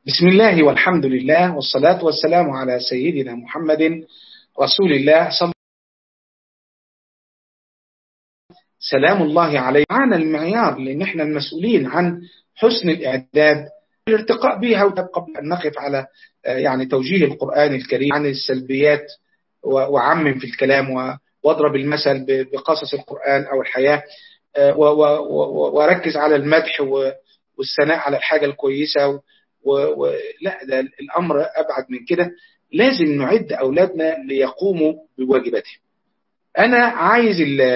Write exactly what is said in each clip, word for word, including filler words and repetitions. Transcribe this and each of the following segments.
بسم الله والحمد لله والصلاة والسلام على سيدنا محمد رسول الله صلى سلام الله عليه. معنا المعيار لأن احنا المسؤولين عن حسن الإعداد الارتقاء بها، قبل أن نقف على يعني توجيه القرآن الكريم عن السلبيات وعمم في الكلام واضرب المثل بقصص القرآن أو الحياة، واركز على المدح والثناء على الحاجة الكويسة. ولا ده الأمر أبعد من كده. لازم نعد أولادنا ليقوموا بواجباتهم. أنا عايز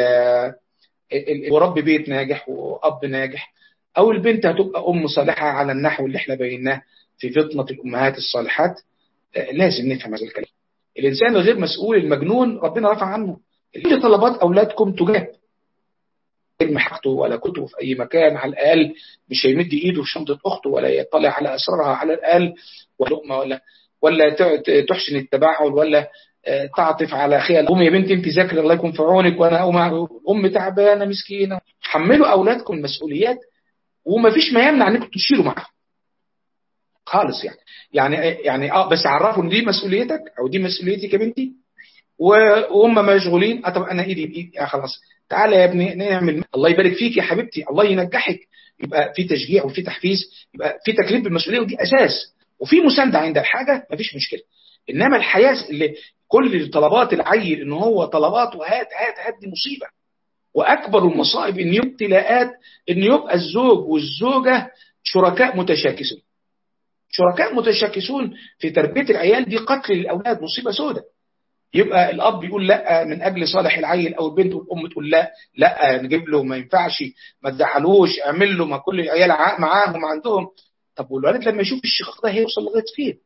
ورب بيت ناجح وأب ناجح، أو البنت هتبقى أم صالحة على النحو اللي احنا بيناه في فطنة الأمهات الصالحات. لازم نفهم هذا الكلام. الإنسان الغير مسؤول المجنون ربنا رفع عنه. اللي طلبات أولادكم تجاب، علم حاجته ولا كتبه في أي مكان، على الأقل مش هيمد إيده في شنطة أخته ولا يطلع على أسرارها على الأقل ولقمة، ولا ولا تحسن التباعل، ولا تعطف على خيال أم يا بنتي أنت ذاكرة الله يكون في عونك وأنا أم أم تعبانة مسكينة. حملوا أولادكم المسؤوليات، وما فيش ما يمنع أنكم تشيلوا معاهم خالص. يعني يعني يعني اه بس عرفوا ان دي مسؤوليتك او دي مسؤوليتك يا بنتي، وهم مشغولين. طب انا ايدي بايدي، آه خلاص تعالى يا ابني نعمل، الله يبارك فيك يا حبيبتي، الله ينجحك. يبقى في تشجيع وفي تحفيز، يبقى في تكليف بالمسؤوليه، ودي اساس، وفي مسانده عند الحاجه، مفيش مشكله. انما الحياه اللي كل طلبات العيل ان هو طلبات وهات هات هات دي مصيبه. واكبر المصائب ان يبقى ابتلاءات ان يبقى الزوج والزوجه شركاء متشاكسون. شركاء متشاكسون في تربيه العيال، دي قتل الاولاد، مصيبه سوداء. يبقى الاب يقول لا من اجل صالح العيل، او البنت والام تقول لا لا نجيب له، ما ينفعش، ما تزعلوش، اعمل له، ما كل العيال معاهم عندهم. طب والولد لما يشوف الشقاق ده هيوصل لغايه فين؟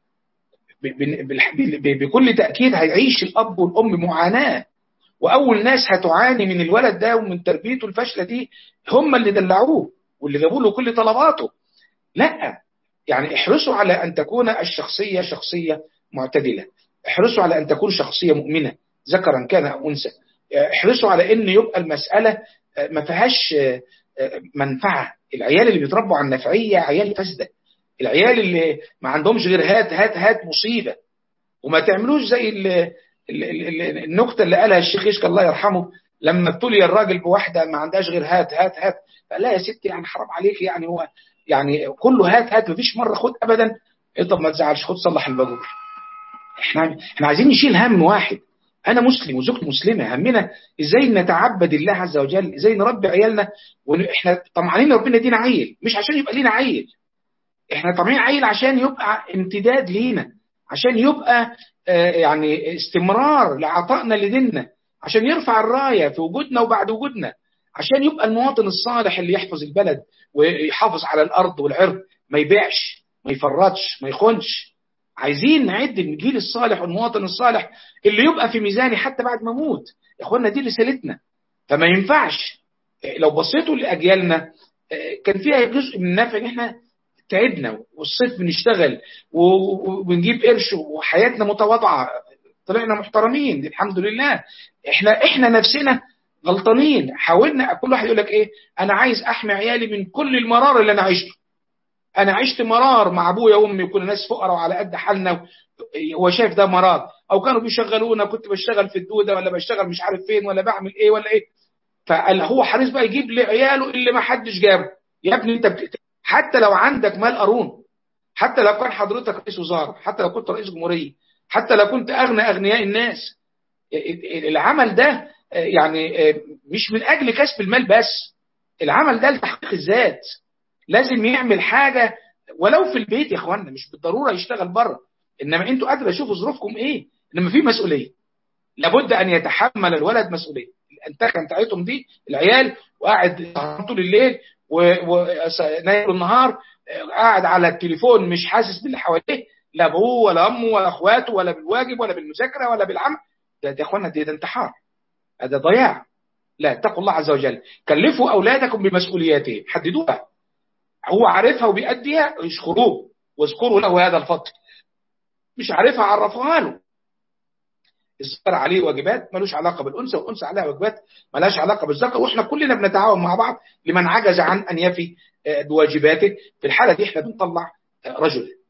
بكل تاكيد هيعيش الاب والام معاناه، واول ناس هتعاني من الولد ده ومن تربيته الفاشله دي هم اللي دلعوه واللي جابوا له كل طلباته. لا، يعني احرصوا على ان تكون الشخصيه شخصيه معتدله، احرصوا على أن تكون شخصية مؤمنة ذكرا كان أو أنثى، احرصوا على أن يبقى المسألة ما فيهاش منفعة. العيال اللي بيتربوا عن نفعية عيال فاسدة. العيال اللي ما عندهمش غير هات هات هات مصيبة. وما تعملوش زي النكتة اللي قالها الشيخ يشكى الله يرحمه لما ابتلي الراجل بواحدة ما عندهاش غير هات هات هات، فقال لا يا ستي يعني حرام عليك، يعني هو يعني كله هات هات، مفيش مرة خد أبدا. طب ما تزعلش، خد صلح الباجور. احنا احنا عايزين نشيل هم واحد. انا مسلم وزوجتي مسلمه، همنا ازاي نتعبد الله عز وجل، ازاي نربي عيالنا. واحنا طمعانين ربنا يدينا عيل، مش عشان يبقى لينا عيل، احنا طمعانين عيل عشان يبقى امتداد لينا، عشان يبقى آه يعني استمرار لعطائنا لديننا، عشان يرفع الرايه في وجودنا وبعد وجودنا، عشان يبقى المواطن الصالح اللي يحفظ البلد ويحافظ على الارض والعرض، ما يبيعش، ما يفرطش، ما يخونش. عايزين نعد الجيل الصالح والمواطن الصالح اللي يبقى في ميزاني حتى بعد ما اموت. يا اخوانا دي رسالتنا. فما ينفعش لو بصيتوا لاجيالنا كان فيها جزء من النفع ان احنا تعبنا والصيف بنشتغل وبنجيب قرش وحياتنا متواضعه، طلعنا محترمين الحمد لله. احنا احنا نفسنا غلطانين. حاولنا كل واحد يقول لك ايه، انا عايز احمي عيالي من كل المرار اللي انا عشته. انا عشت مرار مع ابويا وامي وكنا ناس فقراء وعلى قد حالنا، هو شايف ده مرار، او كانوا بيشغلونا، كنت بشتغل في الدوده ولا بشتغل مش عارف فين ولا بعمل ايه ولا ايه. فقال هو حريص بقى يجيب لعياله اللي ما حدش جابه. يا ابني انت بت... حتى لو عندك مال قارون، حتى لو كان حضرتك رئيس وزاره، حتى لو كنت رئيس جمهوريه، حتى لو كنت اغنى اغنياء الناس، العمل ده يعني مش من اجل كسب المال بس، العمل ده لتحقيق الذات. لازم يعمل حاجه ولو في البيت يا اخوانا، مش بالضروره يشتغل بره، انما انتوا قادرين تشوفوا ظروفكم ايه. انما في مسؤوليه، لابد ان يتحمل الولد مسؤوليه. الانتخه بتاعتهم دي العيال، وقاعد طول الليل ونايم النهار، قاعد على التليفون مش حاسس باللي حواليه، لا ابوه ولا امه ولا اخواته ولا بالواجب ولا بالمذاكره ولا بالعمل. ده يا اخوانا ده انتحار، هذا ضياع. لا، اتقوا الله عز وجل، كلفوا اولادكم بمسؤولياتهم، حددوها، هو عارفها وبيأديها يشكروه واذكروا له هذا الفضل. مش عارفها عرفوها له. الذكر عليه واجبات ملوش علاقه بالانثى، والانثى عليها واجبات ملهاش علاقه بالذكر، واحنا كلنا بنتعاون مع بعض لمن عجز عن ان يفي بواجباته. في الحاله دي احنا بنطلع رجل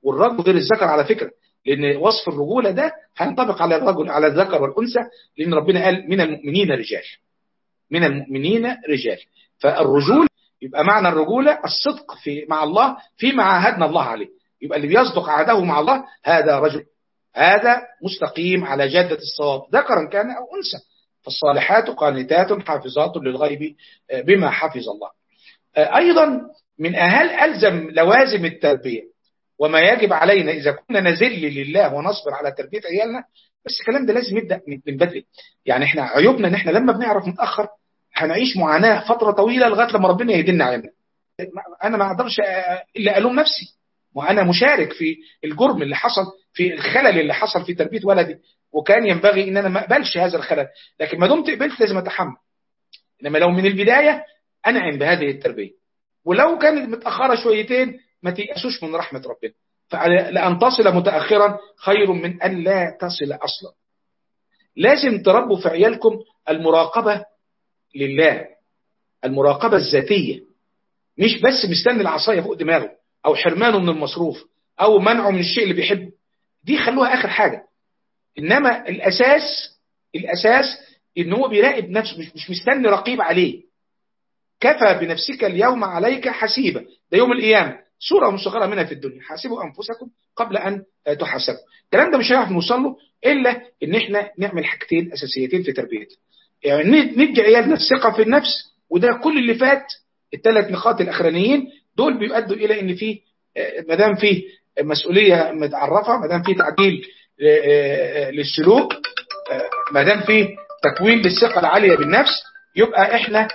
والرجل غير الذكر على فكرة، لأن وصف الرجولة ده هينطبق على الرجل على الذكر والأنثى، لأن ربنا قال من المؤمنين رجال، من المؤمنين رجال. فالرجول يبقى معنى الرجولة الصدق في مع الله فيما عاهدنا الله عليه، يبقى اللي بيصدق عهده مع الله هذا رجل، هذا مستقيم على جادة الصواب ذكرا كان أو أنثى. فالصالحات قانتات حافظات للغيب بما حفظ الله. أيضا من أهل ألزم لوازم التربية وما يجب علينا إذا كنا نذل لله ونصبر على تربية عيالنا، بس الكلام ده لازم يبدأ من بدري. يعني احنا عيوبنا ان احنا لما بنعرف متأخر هنعيش معاناة فترة طويلة لغاية لما ربنا يهدينا عيالنا. انا ما اقدرش الا الوم نفسي، وانا مشارك في الجرم اللي حصل، في الخلل اللي حصل في تربية ولدي، وكان ينبغي ان انا ما اقبلش هذا الخلل، لكن ما دمت قبلت لازم اتحمل. انما لو من البداية انعم بهذه التربية، ولو كانت متأخرة شويتين ما تيأسوش من رحمة ربنا، فلأن تصل متأخرا خير من أن لا تصل أصلا. لازم تربوا في عيالكم المراقبة لله، المراقبة الذاتية، مش بس مستني العصاية فوق دماغه أو حرمانه من المصروف أو منعه من الشيء اللي بيحبه، دي خلوها آخر حاجة. إنما الأساس الأساس إن هو بيراقب نفسه، مش, مش مستني رقيب عليه. كفى بنفسك اليوم عليك حسيبة، ده يوم القيامة، صورة مصغرة منها في الدنيا، حاسبوا أنفسكم قبل أن تحاسبوا. الكلام ده مش هنعرف نوصل له إلا إن إحنا نعمل حاجتين أساسيتين في تربيتنا، يعني ندي عيالنا الثقة في النفس، وده كل اللي فات الثلاث نقاط الأخرانيين دول بيؤدوا إلى إن فيه ما دام فيه مسؤولية متعرفة، ما دام فيه تعديل للسلوك، ما دام فيه تكوين للثقة العالية بالنفس، يبقى إحنا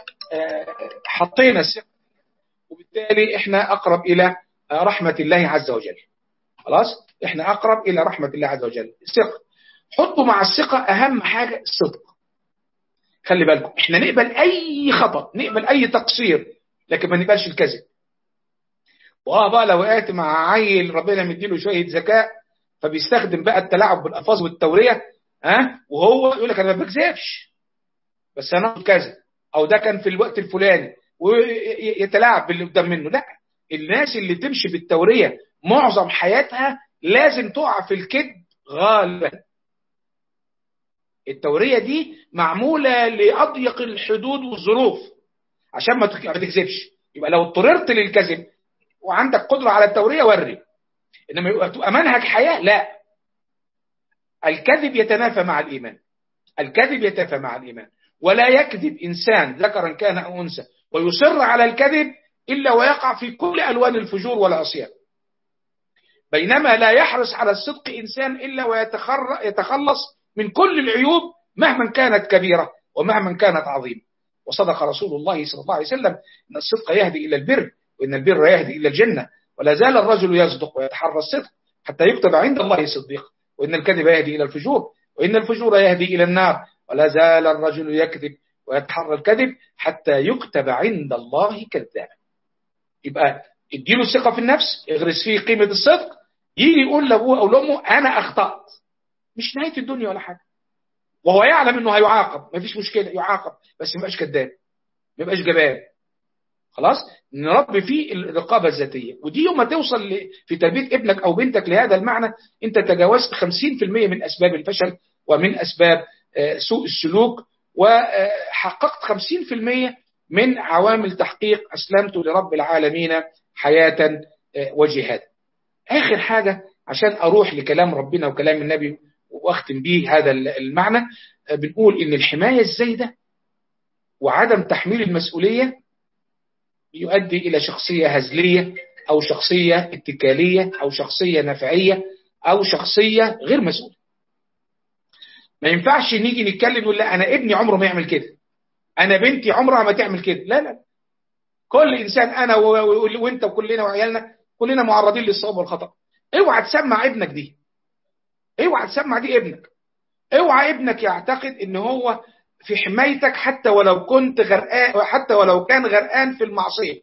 حطينا الثقة، وبالتالي احنا اقرب الى رحمة الله عز وجل. خلاص احنا اقرب الى رحمة الله عز وجل. الثقة، حطوا مع الثقة اهم حاجة الصدق. خلي بالكم احنا نقبل اي خطأ، نقبل اي تقصير، لكن ما نقبلش الكذب. واه بقى لو وقعت مع عيل ربنا مديله شوية ذكاء فبيستخدم بقى التلاعب بالالفاظ والتورية، ها وهو يقول لك انا ما بكذبش بس انا كذا، او ده كان في الوقت الفلاني، ويتلاعب باللي قدام منه. لا، الناس اللي تمشي بالتورية معظم حياتها لازم تقع في الكذب غالبا. التورية دي معمولة لأضيق الحدود والظروف عشان ما تكذبش. يبقى لو اضطررت للكذب وعندك قدرة على التورية وري، انما يبقى تبقى منهج حياة لا. الكذب يتنافى مع الإيمان، الكذب يتنافى مع الإيمان، ولا يكذب إنسان ذكرا كان أو أنثى ويصر على الكذب إلا ويقع في كل ألوان الفجور والعصيان، بينما لا يحرص على الصدق إنسان إلا ويتخلص من كل العيوب مهما كانت كبيرة ومهما كانت عظيمة. وصدق رسول الله صلى الله عليه وسلم إن الصدق يهدي إلى البر، وإن البر يهدي إلى الجنة، ولا زال الرجل يصدق ويتحرى الصدق حتى يكتب عند الله صديق، وإن الكذب يهدي إلى الفجور، وإن الفجور يهدي إلى النار، ولا زال الرجل يكذب ويتحرى الكذب حتى يكتب عند الله كذابا. يبقى اديله الثقة في النفس، اغرس فيه قيمة الصدق، يجي يقول لأبوه أو لأمه أنا أخطأت، مش نهاية الدنيا ولا حاجة، وهو يعلم أنه هيعاقب، ما فيش مشكلة يعاقب، بس ما يبقاش كذاب، ما يبقاش جبان. خلاص نربي فيه الرقابة الذاتية، ودي يوم ما توصل في تربية ابنك أو بنتك لهذا المعنى أنت تجاوزت خمسين بالمئة من أسباب الفشل ومن أسباب سوء السلوك، وحققت خمسين بالمئة من عوامل تحقيق أسلمت لرب العالمين حياة وجهاد. آخر حاجة عشان أروح لكلام ربنا وكلام النبي وأختم به هذا المعنى، بنقول إن الحماية الزايدة وعدم تحميل المسؤولية يؤدي إلى شخصية هزلية أو شخصية اتكالية أو شخصية نفعية أو شخصية غير مسؤولة. ما ينفعش نيجي نتكلم نقول لا أنا ابني عمره ما يعمل كده، أنا بنتي عمرها ما تعمل كده. لا لا، كل إنسان، أنا وإنت وكلنا وعيالنا كلنا معرضين للصواب والخطأ. اوعى تسمع ابنك دي، اوعى تسمع دي ابنك، اوعى ابنك يعتقد ان هو في حمايتك حتى ولو كنت غرقان، حتى ولو كان غرقان في المعصية،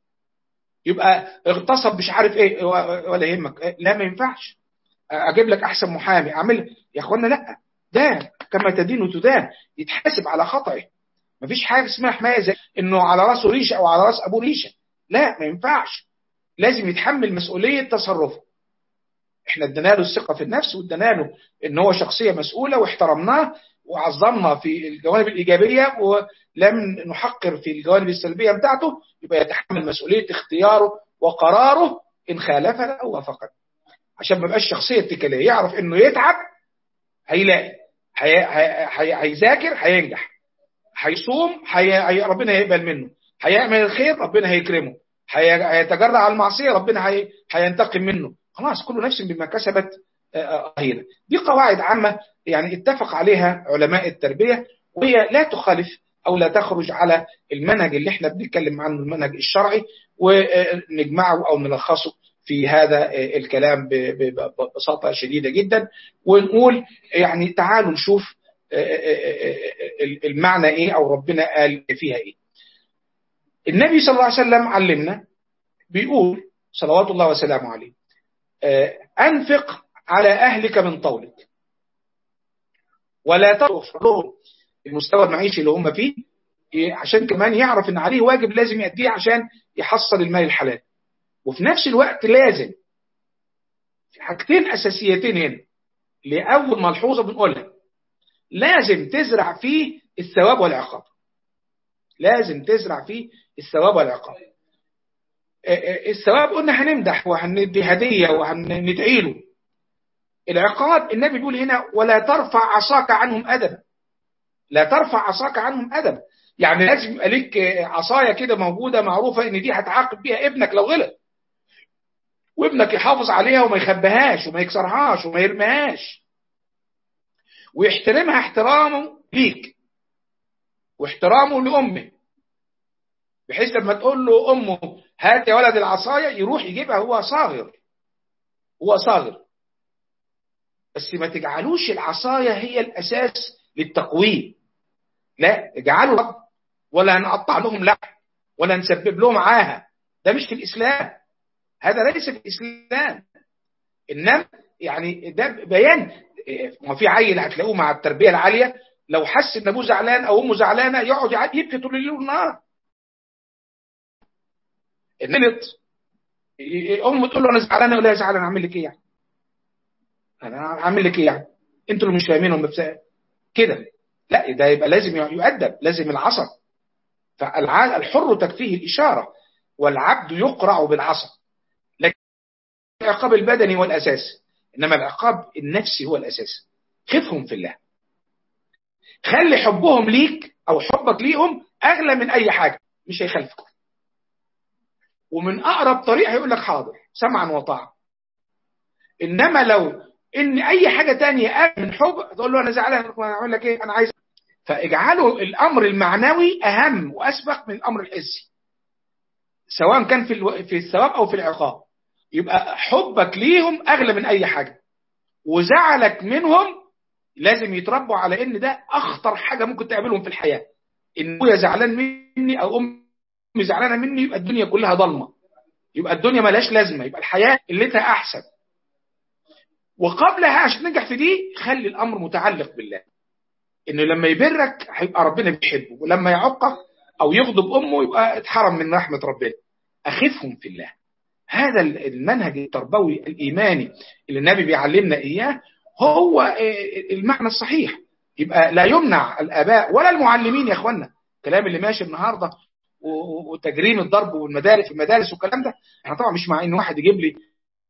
يبقى اغتصب مش عارف ايه ولا يهمك. لا ما ينفعش. اجيب لك احسن محامي اعمل يا اخوانا، لا، ده كما تدين وتدان، يتحاسب على خطأه. مفيش حاجة اسمها حماية زي انه على راسه ريشة او على راس ابوه ريشة، لا ما ينفعش. لازم يتحمل مسؤولية تصرفه. احنا ادينا له الثقة في النفس، وادينا له ان هو شخصية مسؤولة، واحترمناه وعظمنا في الجوانب الإيجابية ولم نحقر في الجوانب السلبية بتاعته، يبقى يتحمل مسؤولية اختياره وقراره إن خالفنا أو وافقنا، عشان ما يبقاش شخصية اتكالية. يعرف انه يتعب هيلاقي، هيذاكر هينجح، هيصوم هي... ربنا هيقبل منه، هيعمل الخير ربنا هيكرمه، هيتجرع على المعصية ربنا هي... هينتقم منه. خلاص كل نفس بما كسبت رهينة. دي قواعد عامة يعني اتفق عليها علماء التربية، وهي لا تخالف أو لا تخرج على المنهج اللي احنا بنتكلم عنه، المنهج الشرعي، ونجمعه أو نلخصه في هذا الكلام ببساطة شديدة جدا، ونقول يعني تعالوا نشوف المعنى ايه او ربنا قال فيها ايه. النبي صلى الله عليه وسلم علمنا، بيقول صلوات الله وسلامه عليه: انفق على اهلك من طولك ولا تغفر لهم المستوى المعيشي اللي هم فيه، عشان كمان يعرف ان عليه واجب لازم يأديه عشان يحصل المال الحلال. وفي نفس الوقت لازم في حاجتين اساسيتين هنا، لأول ملحوظة بنقولها: لازم تزرع فيه الثواب والعقاب. لازم تزرع فيه الثواب والعقاب. الثواب قلنا هنمدح وهندي هدية وهندعي له. العقاب النبي بيقول هنا: ولا ترفع عصاك عنهم أدبا. لا ترفع عصاك عنهم أدبا، يعني لازم يبقى ليك عصاية كده موجودة معروفة ان دي هتعاقب بيها ابنك لو غلط، وابنك يحافظ عليها وما يخبيهاش وما يكسرهاش وما يرميهاش، ويحترمها احترامه ليك واحترامه لأمه، بحيث لما تقول له أمه هات يا ولد العصاية يروح يجيبها. هو صاغر، هو صاغر، بس ما تجعلوش العصاية هي الأساس للتقويم. لا، اجعلوا رب، ولا نقطع لهم لحم ولا نسبب لهم عاهة. ده مش في الإسلام، هذا ليس في الإسلام. إنما يعني ده بيان. ما في عيل هتلاقوه مع التربية العالية لو حس ان ابوه زعلان او امه زعلانه يقعد يبكي طول الليل والنهار. غلط امه تقول له انا زعلانه، يقول لها زعلان اعمل لك ايه يعني؟ انا اعمل لك ايه يعني؟ انتوا اللي مش فاهمينهم كده. لا، ده يبقى لازم يؤدب، لازم العصا. فالحر تكفيه الاشاره والعبد يقرع بالعصا. لكن العقاب البدني هو الاساس، انما العقاب النفسي هو الاساس. خفهم في الله، خلي حبهم ليك او حبك ليهم اغلى من اي حاجه، مش هيخالفك. ومن اقرب طريق هيقول لك حاضر سمعا وطاعه. انما لو ان اي حاجه تانية اغلى من حب تقول له انا زعلان، اقول لك ايه انا عايز. فاجعلوا الامر المعنوي اهم واسبق من الامر الحسي، سواء كان في الو... في الثواب او في العقاب. يبقى حبك ليهم اغلى من اي حاجه، وزعلك منهم لازم يتربوا على ان ده اخطر حاجه ممكن تعملهم في الحياه. ان ابويا زعلان مني او امي زعلانه مني يبقى الدنيا كلها ضلمه، يبقى الدنيا ملهاش لازمه، يبقى الحياه قلتها احسن. وقبلها عشان ننجح في دي خلي الامر متعلق بالله، انه لما يبرك هيبقى ربنا بيحبه، ولما يعقك او يغضب امه يبقى اتحرم من رحمه ربنا. اخفهم في الله. هذا المنهج التربوي الايماني اللي النبي بيعلمنا اياه هو المعنى الصحيح. يبقى لا يمنع الاباء ولا المعلمين يا اخوانا. الكلام اللي ماشي النهارده وتجريم الضرب والمدارس في المدارس والكلام ده، احنا طبعا مش مع ان واحد يجيب لي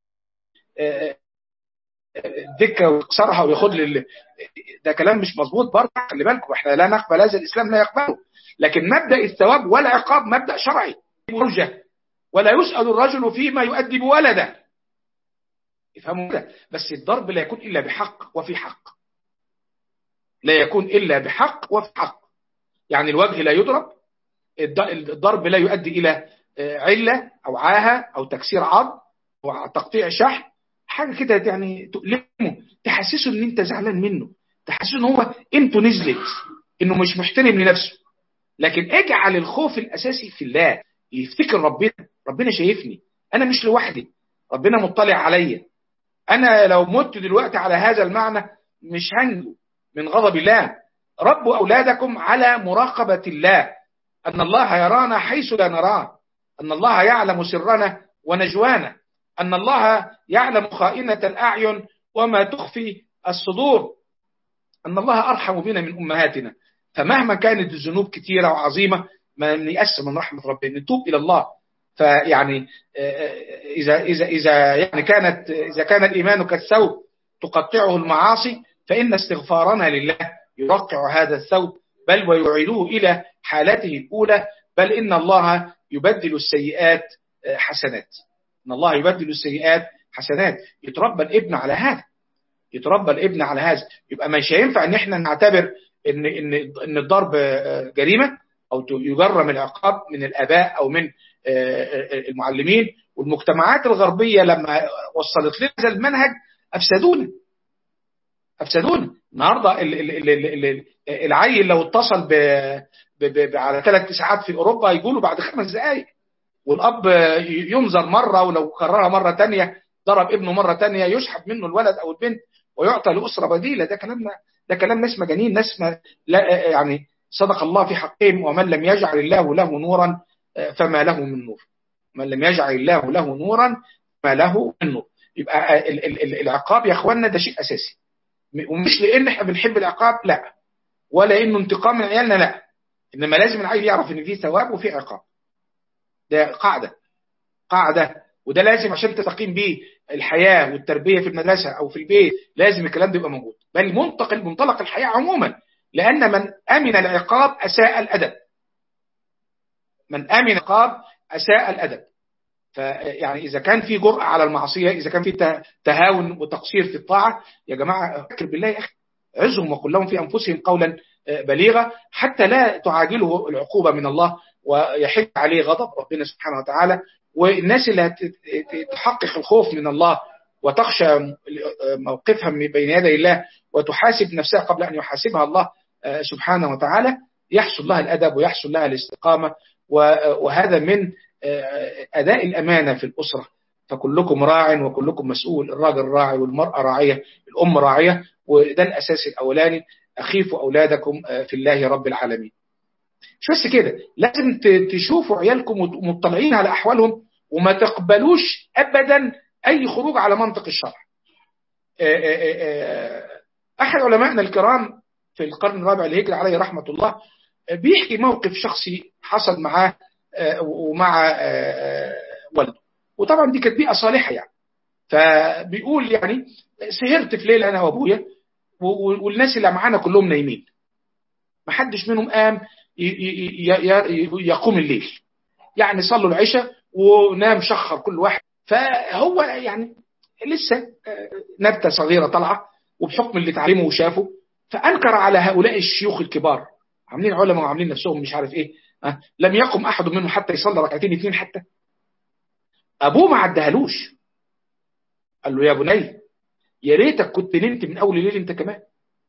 دكه ويكسرها وياخد لي، ده كلام مش مظبوط برضه. خلي بالكم احنا لا نقبل هذا، الاسلام لا يقبله. لكن مبدا الثواب والعقاب مبدا شرعي، ولا يسأل الرجل فيما يؤدب ولده. يفهموا كده؟ بس الضرب لا يكون الا بحق وفي حق، لا يكون الا بحق وفي حق. يعني الوجه لا يضرب، الضرب لا يؤدي الى عله او عاهه او تكسير عظم او تقطيع شحم، حاجه كده يعني تؤلمه، تحسسه ان انت زعلان منه، تحسسه ان هو قيمته نزلت، انه مش محترم لنفسه. لكن اجعل الخوف الاساسي في الله، يفتكر ربنا، ربنا شايفني، انا مش لوحدي، ربنا مطلع عليا. انا لو مت دلوقتي على هذا المعنى مش هنجو من غضب الله. ربوا اولادكم على مراقبه الله، ان الله يرانا حيث لا نراه، ان الله يعلم سرنا ونجوانا، أن الله يعلم خائنة الأعين وما تخفي الصدور، أن الله أرحم بنا من أمهاتنا. فمهما كانت الذنوب كثيرة وعظيمة ما نيأس من رحمة ربنا، نتوب إلى الله. فيعني إذا إذا إذا يعني كانت إذا كان الإيمان كالثوب تقطعه المعاصي، فإن استغفارنا لله يرقع هذا الثوب بل ويعيده إلى حالته الأولى. بل إن الله يبدل السيئات حسنات، إن الله يبدل السيئات حسنات. يتربى الابن على هذا، يتربى الابن على هذا. يبقى مش هينفع ان احنا نعتبر ان ان ان الضرب جريمه او يجرم العقاب من الاباء او من المعلمين. والمجتمعات الغربيه لما وصلت لنا هذا المنهج افسدونا افسدونا. النهارده العيل لو اتصل ب على ثلاث ساعات في اوروبا يقولوا بعد خمس دقائق، والاب ينظر مره، ولو كررها مره ثانيه ضرب ابنه مره ثانيه يسحب منه الولد او البنت ويعطى لاسره بديله. ده كلامنا، ده كلام ناس مجانين، ناس ما لا يعني صدق الله في حقهم. ومن لم يجعل الله له نورا فما له من نور، من لم يجعل الله له نورا فما له من نور. يبقى العقاب يا اخواننا ده شيء اساسي، ومش لان احنا بنحب العقاب لا، ولا انه انتقام من عيالنا لا، انما لازم العيل يعرف ان في ثواب وفي عقاب. ده قاعده قاعده وده لازم عشان تستقيم بيه الحياه والتربيه في المدرسه او في البيت، لازم الكلام ده يبقى موجود. بل منطق منطلق الحياه عموما، لان من امن العقاب اساء الادب، من امن العقاب اساء الادب. فيعني اذا كان في جرأه على المعصيه، اذا كان في تهاون وتقصير في الطاعه، يا جماعه فكر بالله يا اخي، عزهم وقل لهم في انفسهم قولا بليغا حتى لا تعاجله العقوبه من الله ويحل عليه غضب ربنا سبحانه وتعالى. والناس اللي تحقق الخوف من الله وتخشى موقفها بين يدي الله وتحاسب نفسها قبل أن يحاسبها الله سبحانه وتعالى، يحصل لها الأدب ويحصل لها الاستقامة. وهذا من أداء الأمانة في الأسرة. فكلكم راع وكلكم مسؤول، الراجل راعي والمرأة راعية، الأم راعية. وده الأساس الأولاني، أخيفوا أولادكم في الله رب العالمين. مش بس كده، لازم تشوفوا عيالكم مطلعين على أحوالهم، وما تقبلوش أبدا أي خروج على منطق الشرع. أحد علمائنا الكرام في القرن الرابع الهجري عليه رحمة الله بيحكي موقف شخصي حصل معاه ومع والده، وطبعا دي كانت بيئة صالحة يعني. فبيقول يعني سهرت في ليلة أنا وأبويا والناس اللي معانا كلهم نايمين، محدش منهم قام يقوم الليل، يعني صلوا العشاء ونام شخر كل واحد. فهو يعني لسه نبتة صغيرة طلعة، وبحكم اللي تعلمه وشافه فأنكر على هؤلاء الشيوخ الكبار عاملين علماء وعاملين نفسهم مش عارف ايه، أه؟ لم يقم أحد منهم حتى يصلي ركعتين اثنين حتى. أبوه ما عدهالوش، قال له يا بني يا ريتك كنت نمت من أول الليل أنت كمان.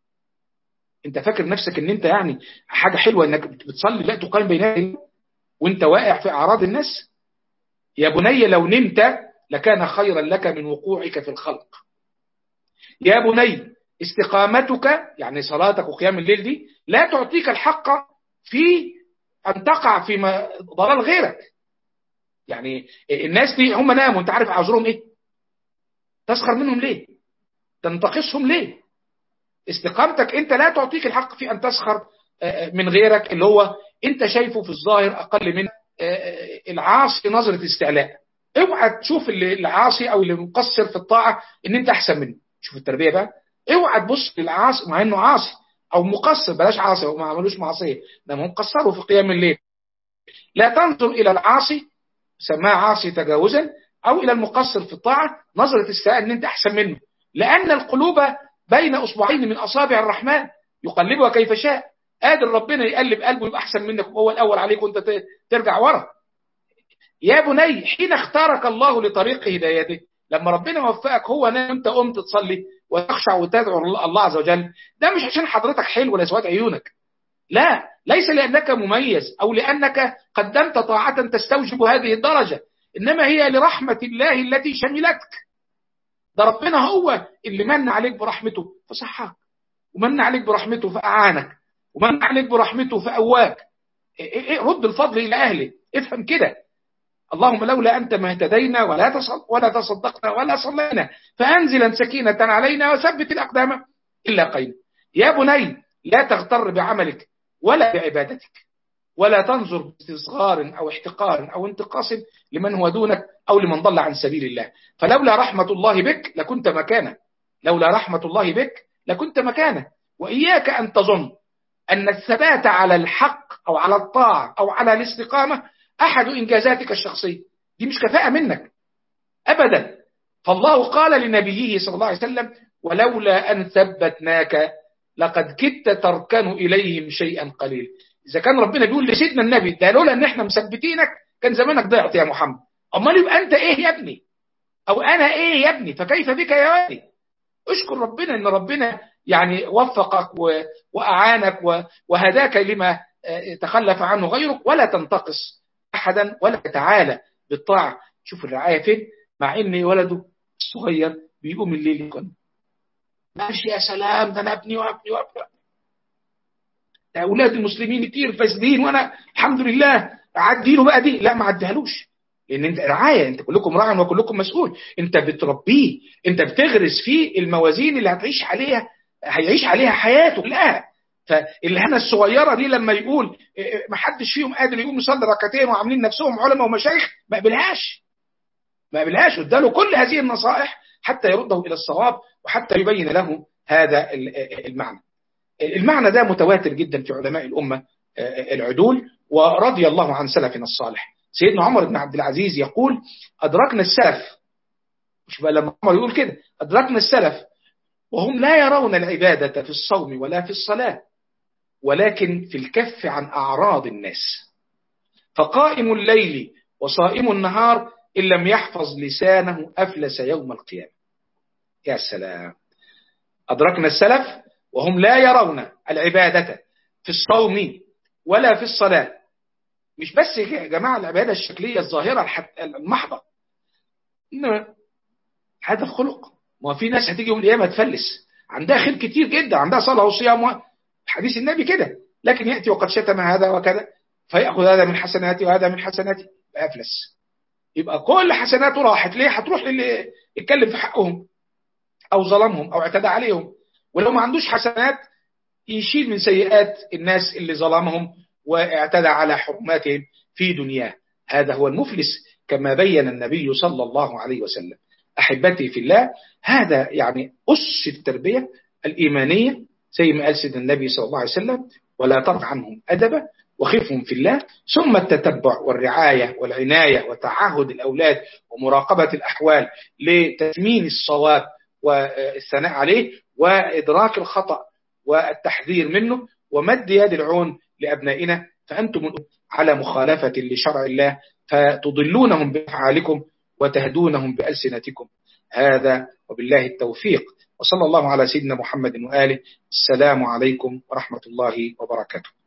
أنت فاكر نفسك أن أنت يعني حاجة حلوة أنك بتصلي لا تقام بين يدي وأنت واقع في أعراض الناس؟ يا بني لو نمت لكان خيرا لك من وقوعك في الخلق. يا بني استقامتك يعني صلاتك وقيام الليل دي لا تعطيك الحق في أن تقع في ضلال غيرك. يعني الناس دي هم ناموا، أنت عارف عذرهم إيه؟ تسخر منهم ليه؟ تنتقصهم ليه؟ استقامتك أنت لا تعطيك الحق في أن تسخر من غيرك، اللي هو أنت شايفه في الظاهر أقل من العاصي نظرة استعلاء. اوعى تشوف اللي العاصي أو اللي مقصر في الطاعة إن أنت أحسن منه. شوف التربية بقى، اوعى تبص للعاصي مع إنه عاصي أو مقصر، بلاش عاصي وما عملوش معصية، ده هم قصروا في قيام الليل. لا تنظر إلى العاصي سماه عاصي تجاوزا أو إلى المقصر في الطاعة نظرة استعلاء إن أنت أحسن منه، لأن القلوب بين أصبعين من أصابع الرحمن يقلبها كيف شاء. قادر ربنا يقلب قلبه يبقى أحسن منك وهو الأول عليك وأنت ترجع ورا. يا بني حين اختارك الله لطريق هدايته، لما ربنا وفقك هو أنا أنت قمت تصلي وتخشع وتدعو الله عز وجل، ده مش عشان حضرتك حلو ولا سواد عيونك، لا، ليس لأنك مميز أو لأنك قدمت طاعة تستوجب هذه الدرجة، إنما هي لرحمة الله التي شملتك. ده ربنا هو اللي من عليك برحمته فصحاك، ومن عليك برحمته فأعانك، ومن عليك برحمته فأواك. رد الفضل إلى أهله، افهم كده. اللهم لولا أنت ما اهتدينا ولا ولا تصدقنا ولا صلينا فأنزلا سكينة علينا وثبت الأقدام إلا قيم. يا بني لا تغتر بعملك ولا بعبادتك، ولا تنظر باستصغار أو احتقار أو انتقاص لمن هو دونك أو لمن ضل عن سبيل الله، فلولا رحمة الله بك لكنت مكانه، لولا رحمة الله بك لكنت مكانه. وإياك أن تظن أن الثبات على الحق أو على الطاعة أو على الاستقامة أحد إنجازاتك الشخصية، دي مش كفاءة منك أبدا. فالله قال لنبيه صلى الله عليه وسلم ولولا أن ثبتناك لقد كدت تركن إليهم شيئا قليلا. إذا كان ربنا بيقول لسيدنا النبي ده لولا أن احنا مثبتينك كان زمانك ضيعت يا محمد، أمال يبقى أنت إيه يا ابني أو أنا إيه يا ابني، فكيف بك يا والدي. اشكر ربنا أن ربنا يعني وفقك وأعانك وهداك لما تخلف عنه غيرك، ولا تنتقص أحدا ولا تتعالى بالطاعة. شوف الرعاية فين، مع إن ولده الصغير بيقوم الليل يكون ماشي يا سلام ده أنا ابني وابني وابني، ده أولاد المسلمين كتير فاسدين وأنا الحمد لله عديله بقى دي، لا ما عديهالوش، لأن أنت رعاية، أنت كلكم راع وكلكم مسؤول، أنت بتربيه، أنت بتغرس فيه الموازين اللي هتعيش عليها هيعيش عليها حياته كلها. فالهنا الصغيرة دي لما يقول ما حدش فيهم قادر يقوم يصلي ركعتين وعاملين نفسهم علماء ومشايخ، ما قبلهاش ما قبلهاش اداله كل هذه النصائح حتى يرده إلى الصواب وحتى يبين له هذا المعنى. المعنى ده متواتر جدا في علماء الأمة العدول ورضي الله عن سلفنا الصالح. سيدنا عمر بن عبد العزيز يقول أدركنا السلف، مش بقى لما عمر يقول كده أدركنا السلف وهم لا يرون العبادة في الصوم ولا في الصلاة ولكن في الكف عن أعراض الناس، فقائم الليل وصائم النهار إن لم يحفظ لسانه أفلس يوم القيامة. يا سلام، أدركنا السلف وهم لا يرون العبادة في الصوم ولا في الصلاة، مش بس يا جماعة العبادة الشكلية الظاهرة المحضة، هذا الخلق. ما في ناس هتيجي يوم القيامة تفلس عندها خير كتير جدا، عندها صلاة وصيام حديث النبي كده، لكن يأتي وقد شتم هذا وكذا فيأخذ هذا من حسناتي وهذا من حسناتي فأفلس، يبقى كل حسناته راحت ليه؟ هتروح للي يتكلم في حقهم أو ظلمهم أو اعتدى عليهم، ولو ما عندوش حسنات يشيل من سيئات الناس اللي ظلمهم واعتدى على حرماتهم في دنياه. هذا هو المفلس كما بين النبي صلى الله عليه وسلم. أحبتي في الله، هذا يعني أس التربية الإيمانية زي ما قال سيدنا النبي صلى الله عليه وسلم ولا ترك عنهم أدبا وخفهم في الله، ثم التتبع والرعاية والعناية وتعهد الأولاد ومراقبة الأحوال لتثمين الصواب والثناء عليه وإدراك الخطأ والتحذير منه ومد يد العون لأبنائنا، فأنتم على مخالفة لشرع الله فتضلونهم بأفعالكم وتهدونهم بألسنتكم. هذا وبالله التوفيق، وصلى الله على سيدنا محمد وآله. السلام عليكم ورحمة الله وبركاته.